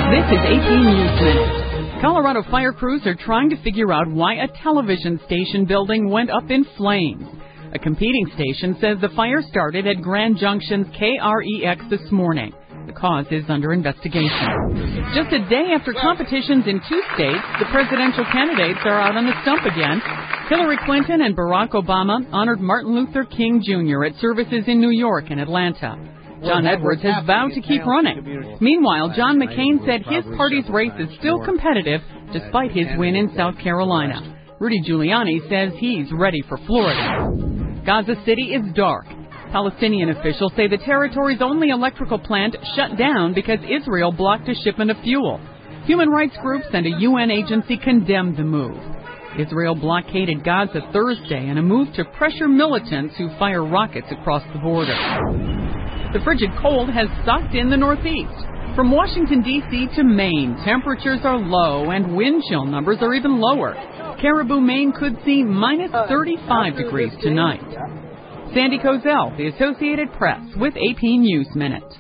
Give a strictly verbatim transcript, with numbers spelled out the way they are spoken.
This is A P News Minute. Colorado fire crews are trying to figure out why a television station building went up in flames. A competing station says the fire started at Grand Junction's K R E X this morning. The cause is under investigation. Just a day after competitions in two states, the presidential candidates are out on the stump again. Hillary Clinton and Barack Obama honored Martin Luther King Junior at services in New York and Atlanta. John Edwards has vowed to keep running. Meanwhile, John McCain said his party's race is still competitive despite his win in South Carolina. Rudy Giuliani says he's ready for Florida. Gaza City is dark. Palestinian officials say the territory's only electrical plant shut down because Israel blocked a shipment of fuel. Human rights groups and a U N agency condemned the move. Israel blockaded Gaza Thursday in a move to pressure militants who fire rockets across the border. The frigid cold has sucked in the Northeast. From Washington, D C to Maine, temperatures are low and wind chill numbers are even lower. Caribou, Maine could see minus thirty-five degrees tonight. Sandy Kozel, The Associated Press, with A P News Minute.